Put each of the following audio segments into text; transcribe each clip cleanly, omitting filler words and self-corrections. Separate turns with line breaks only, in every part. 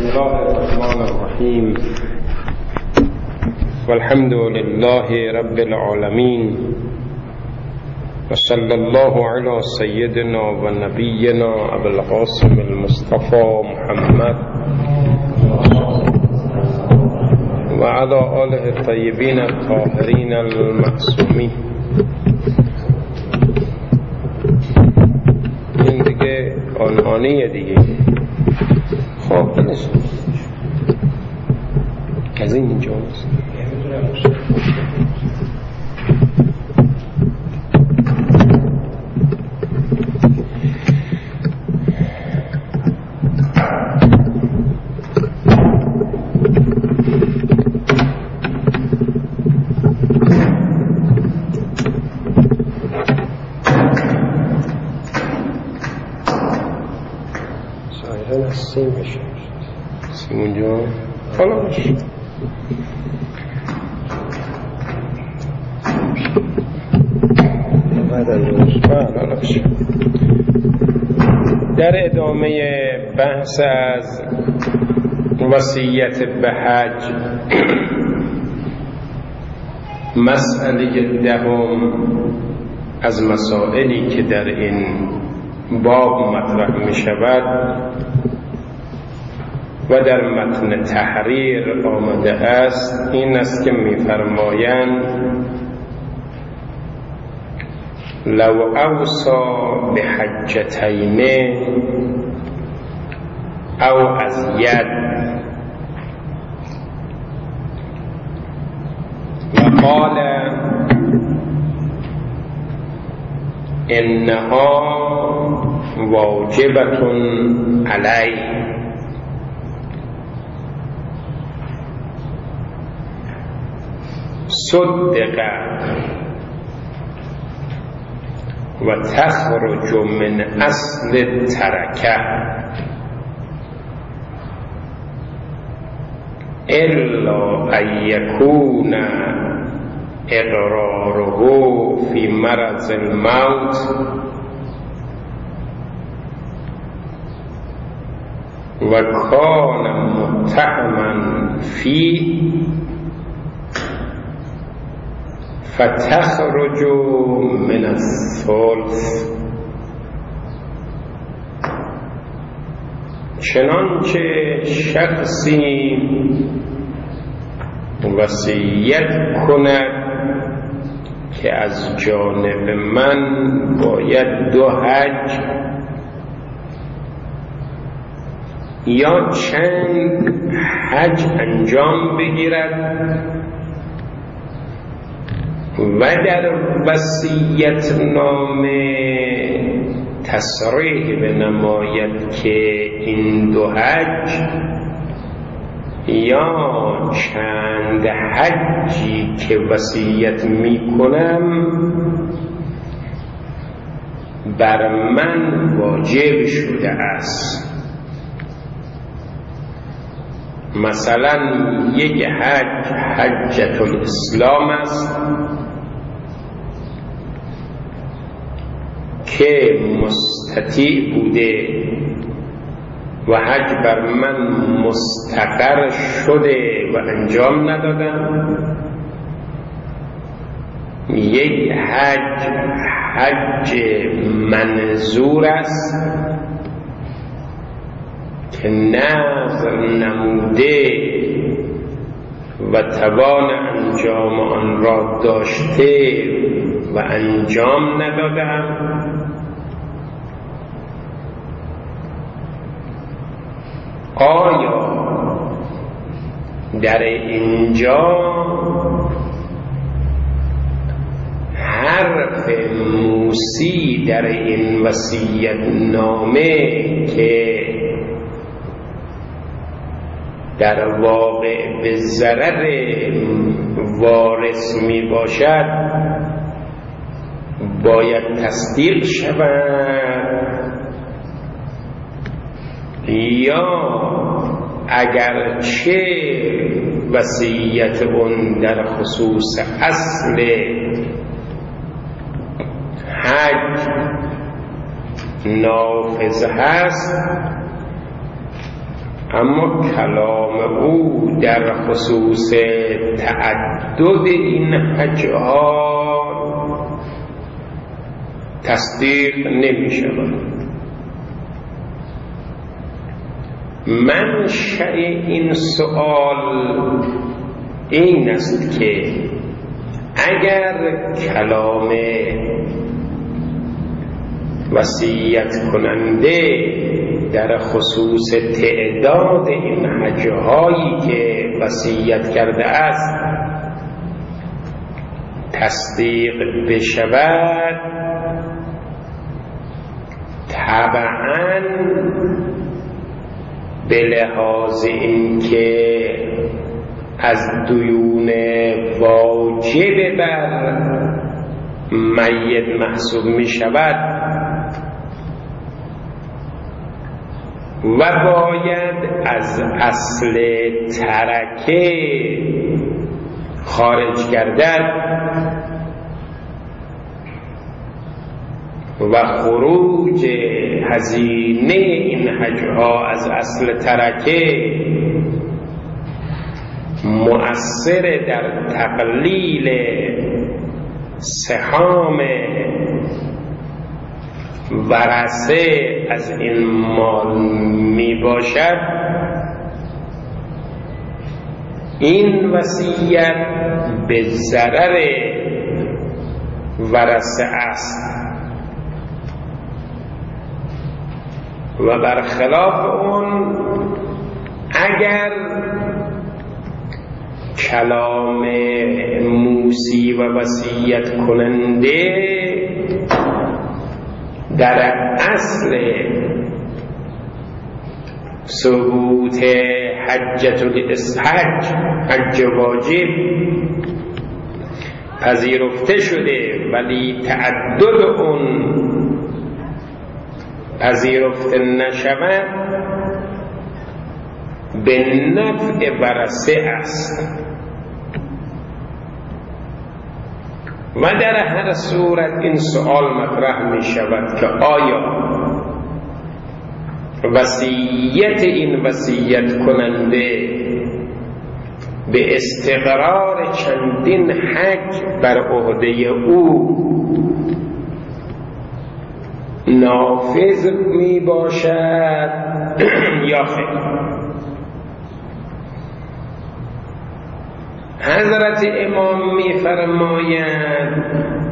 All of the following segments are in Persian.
الله الرحمن الرحیم والحمد لله رب العالمین و صلی الله علی سیدنا و نبینا ابو القاسم المصطفى محمد و علی آله الطیبین الطاهرین المعصومین. این دیگه آنانیه دیگه. خب بلش از این اینجا هست. سیم بشه سیم اونجا حالا باشه. در ادامه بحث از وصیت به حج، مسئله دهم از مسائلی که در این باب مطرح می شود و در متن تحریر آمده است این است که می فرمایند لو اوصا بحجتین او ازید و قال انها واجبة علی صدق و تخرج من اصل ترکه الا ان یکون اقراره فی مرض الموت و کان متهما فیه فتخرج من الثلث. چنانچه شخصی وصیت کند که از جانب من باید 2 حج یا چند حج انجام بگیرد و در وصیت نامه تصریح بنماید که این 2 حج یا چند حجی که وصیت می کنم بر من واجب شده است. مثلا یک حج حجة الاسلام است که مستطیع بوده و حج بر من مستقر شده و انجام ندادم. یک حج منظور است که نظر نموده و توان انجام آن را داشته و انجام ندادم. آیا در اینجا حرف موسی در این وصیت نامه که در واقع به ضرر وارث می باشد باید تصدیق شود یا اگرچه وصیت اون در خصوص اصل حج نافذ هست اما کلام او در خصوص تعدد این حجها تصدیق نمی شود. منشأ این سؤال این است که اگر کلام وصیت کننده در خصوص تعداد این حجهایی که وصیت کرده است تصدیق بشود، طبعاً به لحاظ اینکه از دیون واجب بر میت محسوب می شود و باید از اصل ترکه خارج گردد و خروج هزینه این حجها از اصل ترکه مؤثر در تقلیل سهام ورثه از این مال می باشد، این وصیت به ضرر ورثه است و برخلاف اون اگر کلام موصی و وصیت کننده در اصل ثبوت حج واجب پذیرفته شده ولی تعدد اون پذیرفته نشود، به نفع ورثه است و در هر صورت این سؤال مطرح می شود که آیا وصیت این وصیت کننده به استقرار چندین حج بر عهده او نافذ می باشد یا خیر؟ حضرت امام می فرمایند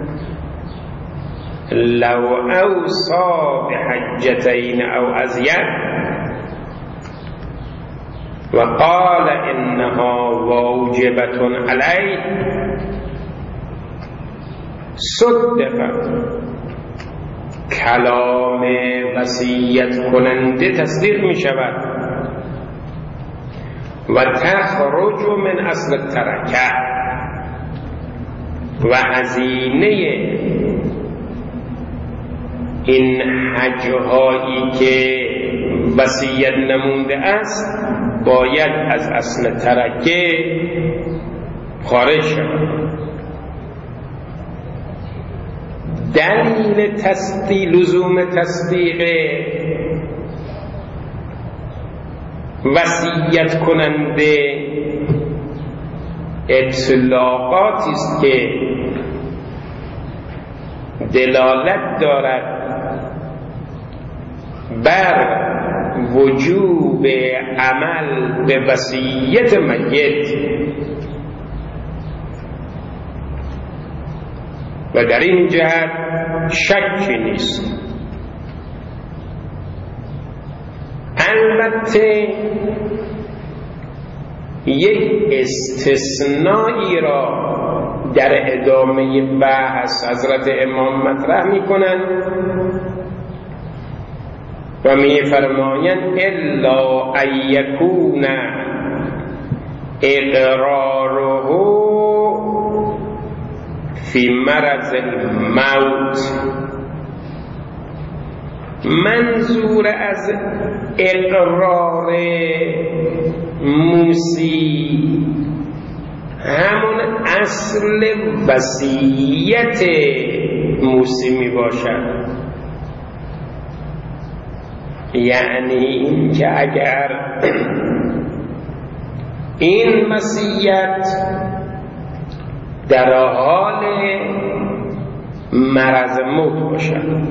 لو اوصا بحجتین او ازید و قال انها واجبت علی صدقت، کلام وصیت کننده تصدیق می شود و تخرج من اصل ترکه و هزینه این حجهایی که وصیت نمونده است باید از اصل ترکه خارج شود. دلیل لزوم تصدیق وصیت کننده اطلاقاتی است که دلالت دارد بر وجوب عمل به وصیت میت و در این جهت شکی نیست. البته یک استثنایی را در ادامه بحث حضرت امام مطرح می کنند و می فرمایند الا ان یکون اقراره فی مرض الموت. منظور از اقرار موصی همون اصل وصیت موصی می باشد یعنی این که اگر این وصیت در حال مرض موت باشد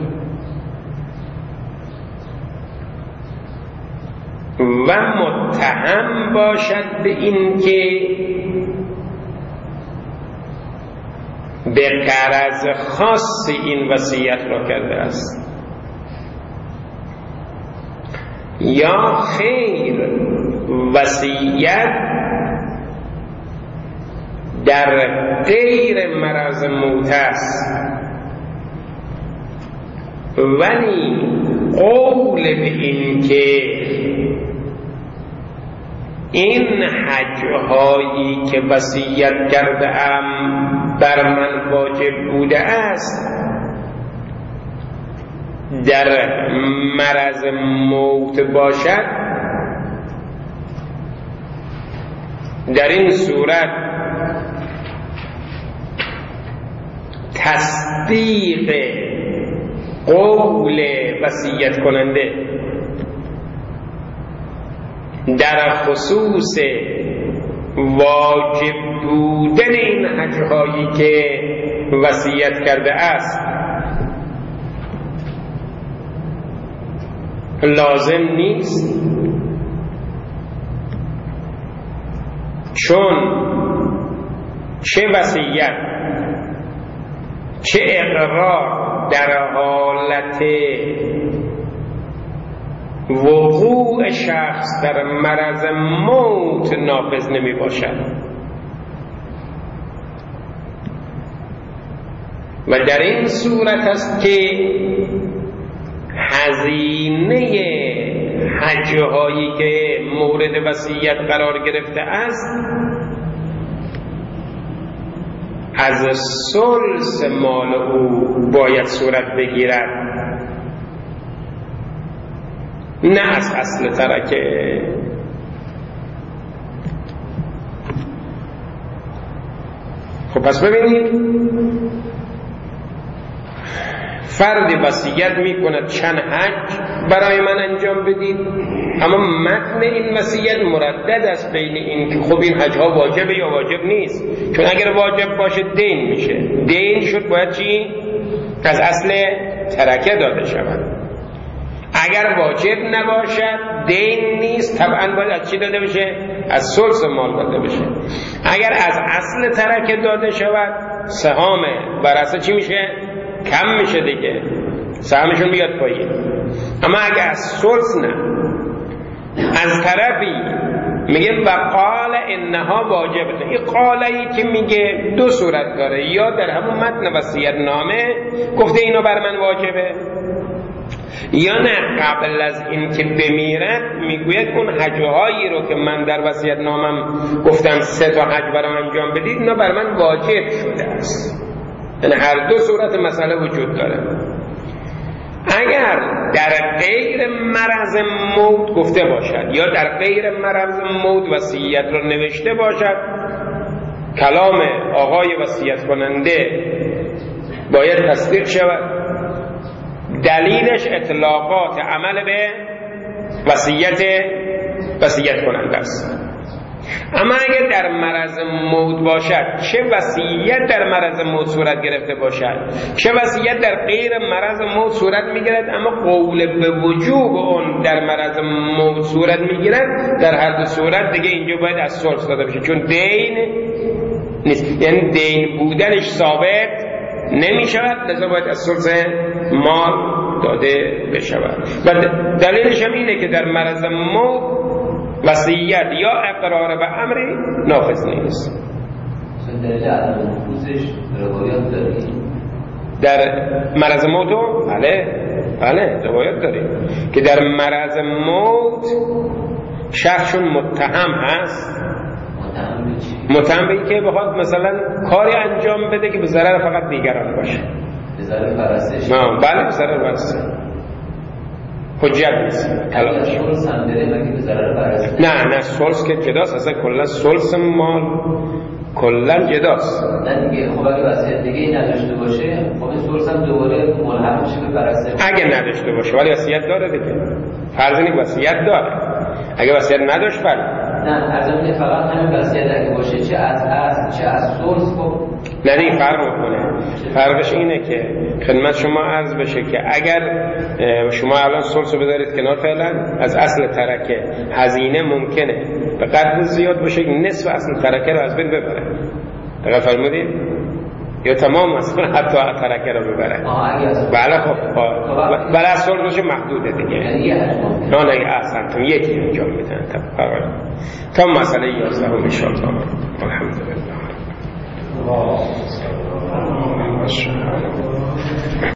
و متهم باشد به این که به غرض خاص این وصیت را کرده است، یا خیر وصیت در غیر مرض موت است ولی قول به این که این حج‌هایی که وصیت کرده ام بر من واجب بوده است در مرض موت باشد، در این صورت تصدیق قول وصیت کننده در خصوص واجب بودن این حج‌هایی که وصیت کرده است لازم نیست، چون چه وصیت چه اقرار در حالت وقوع شخص در مرض موت نافذ نمی باشد و در این صورت است که هزینه حج‌هایی که مورد وصیت قرار گرفته است از ثلث مال او باید صورت بگیرد، نه از اصل ترکه. خب پس ببینید فردی وصیت میکند چند حج برای من انجام بدید، اما متن این وصیت مردد است بین این که خب این حج ها واجبه یا واجب نیست، چون اگر واجب باشه دین میشه، دین شد باید چی؟ از اصل ترکه داده شود. اگر واجب نباشد دین نیست، طبعا باید از چی داده بشه؟ از ثلث مال داده بشه. اگر از اصل ترکه داده شود سهام براسه چی میشه؟ کم میشه دیگه، سهمشون بیاد پایین. اما اگر از ثلث نه، از طرفی میگه وقال انها واجبه، این قاله‌ای که میگه دو صورت داره، یا در همون متن وصیت نامه گفته اینا بر من واجبه، یا نه قبل از این که بمیرد میگوید اون حج‌هایی رو که من در وصیت نامم گفتم 3 تا حج برام انجام بدید اینا بر من واجب شده است. یعنی هر دو صورت مسئله وجود داره. اگر در غیر مرض موت گفته باشد یا در غیر مرض موت وصیت رو نوشته باشد، کلام آقای وصیت کننده باید تصدیق شود. دلیلش اطلاقات عمل به وصیت کننده است. اما اگر در مرض موت باشد، چه وصیت در مرض موت صورت گرفته باشد چه وصیت در غیر مرض موت صورت میگیرد، اما قول به وجوب اون در مرض موت صورت میگیرد، در هر دو صورت دیگه اینجا باید از ثلث داده بشه، چون دین نیست، یعنی دین بودنش ثابت نمیشود، لذا باید از ثلث مال داده بشود. و دلیلش هم اینه که در مرض موت وصیت یا اقرار به امری نافذ نیست.
درجه عدم نفوذش روایات داریم
در مرض موت؟ بله روایات داریم که در مرض موت شخصشون متهم هست. متهم به که بخواد مثلا کاری انجام بده که به ضرر فقط دیگران باشه،
به ضرر پرستش.
بله به ضرر پرستش حجت نیست.
ثلث هم بره مگه به ضرر پرستش؟
نه ثلث که جداست، اصلا کلا ثلث مال کلا جداست.
نه دیگه خب اگه وصیت دیگه ای نداشته باشه خب این سورس هم دوباره ملحق میشه به پرسته.
اگه نداشته باشه ولی وصیت داره دیگه. فرض اینه وصیت داره. اگه وصیت نداشت بله.
نه از این فقط همین وصیت اگه باشه چه از اصل چه از سورس خب
نه دیگه فرق میکنه. فرقش اینه که خدمت شما عرض بشه که اگر شما الان سورس رو بذارید کنار فعلا از اصل ترکه هزینه ممکنه به قدر زیاد باشه که نصف اصل ترکه رو از بین ببره. دقیق فرمودید؟ یا تمام اصلا حتی ترکه رو ببره. بله خب بله از سورسش محدوده دیگه. نه اصلا یکی انجام میدن تا مسئله 11 ان شاء الله. الحمدلله.